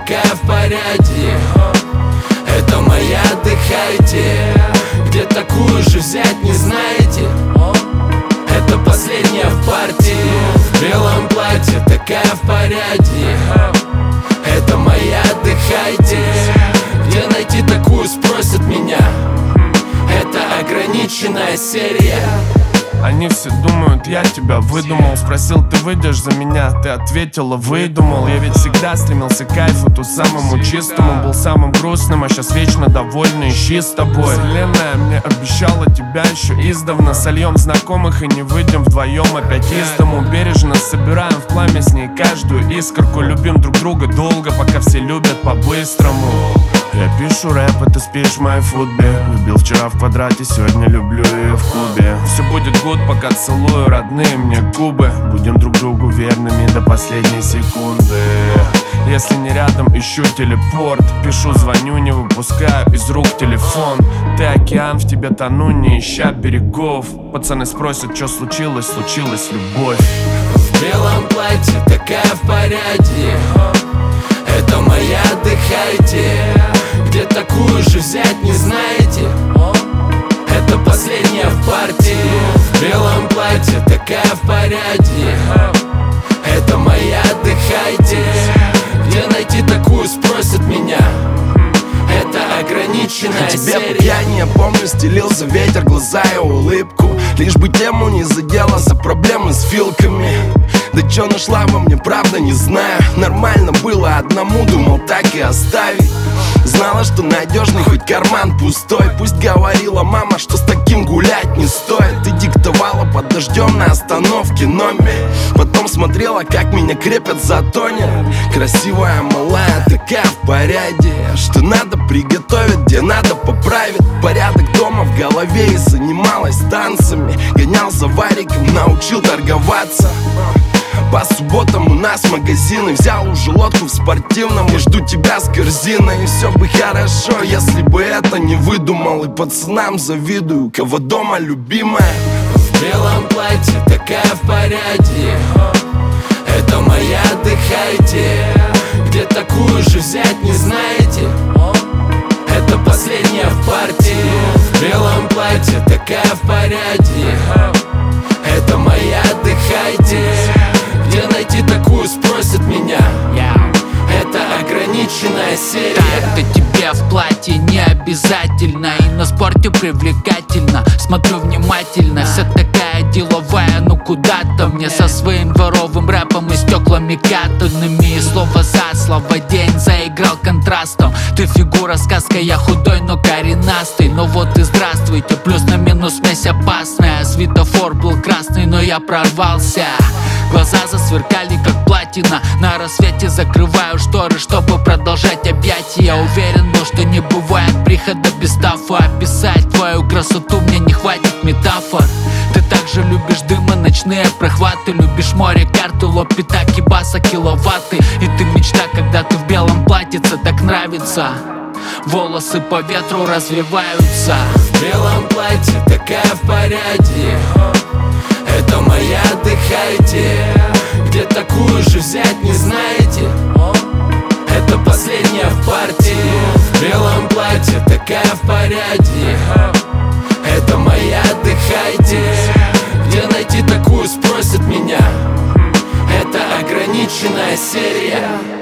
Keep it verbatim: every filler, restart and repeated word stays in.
такая в порядке. Это моя, отдыхайте. Где такую же взять не знаете? Это последняя в партии. В белом платье, такая в порядке. Это моя, отдыхайте. Где найти такую, спросят меня. Это ограниченная серия. Они все думают, я тебя выдумал. Спросил, ты выйдешь за меня? Ты ответила, выдумал. Я ведь всегда стремился к кайфу, ту самому чистому. Был самым грустным, а сейчас вечно довольный. Ищи с тобой. Вселенная мне обещала тебя еще издавна. Сольем знакомых и не выйдем вдвоем опять из дому. Бережно собираем в пламя с ней каждую искорку. Любим друг друга долго, пока все любят по-быстрому. Я пишу рэп, а ты спишь в моей футбе. Любил вчера в квадрате, сегодня люблю и в клубе. Все будет гуд, пока целую родные мне губы. Будем друг другу верными до последней секунды. Если не рядом, ищу телепорт. Пишу, звоню, не выпускаю из рук телефон. Ты океан, в тебе тону, не ища берегов. Пацаны спросят, что случилось, случилась любовь. В белом платье, такая в порядке. Это моя, отдыхайте. Где такую же взять не знаете? Это последняя в партии. В белом платье, такая в порядке. Это моя, отдыхайте. Где найти такую, спросят меня. Это ограниченная серия. Тебе я не помню, стелился ветер, глаза и улыбку. Лишь бы тему не задела за проблемы с филками. Да чё нашла во мне, правда не знаю. Нормально было одному, думал так и оставить. Знала, что надежный, хоть карман пустой. Пусть говорила мама, что с таким гулять не стоит. Ты диктовала под дождем на остановке номер. Потом смотрела, как меня крепят за тонер. Красивая, малая, такая в порядке. Что надо приготовить, где надо поправить. Порядок дома в голове и занималась танцами. Гонял за вариком, научил торговаться. По субботам у нас магазины. Взял уже лодку в спортивном и жду тебя с корзиной. И все бы хорошо, если бы это не выдумал. И пацанам завидую, кого дома любимая. В белом платье, такая в порядке. Это моя, отдыхайте. Где такую же взять не знаете? Это последняя в партии. В белом платье, такая в порядке. Это моя, отдыхайте. Где найти такую, спросят меня. Это ограниченная серия. Так-то тебе в платье не обязательно. И на спорте привлекательно. Смотрю внимательно, вся такая деловая. Ну куда-то мне со своим дворовым рэпом и стеклами катанными. И слово за слово день заиграл контрастом. Ты фигура сказка, я худой, но коренастый. Ну вот и здравствуйте, плюс на минус смесь опасная. Светофор был красный, но я прорвался. Глаза засверкали, как платина. На рассвете закрываю шторы, чтобы продолжать объятия. Я уверен, но что не бывает прихода без тафа. Описать твою красоту мне не хватит метафор. Ты также любишь дымы, ночные прохваты. Любишь море, карты, лоб, пятаки, баса, киловатты. И ты мечта, когда ты в белом платьице, так нравится. Волосы по ветру развиваются. В белом платье, такая в порядке. Это моя, отдыхайте. Где такую же взять не знаете? Это последняя в партии. В белом платье, такая в порядке. Это моя, отдыхайте. Где найти такую, спросят меня. Это ограниченная серия.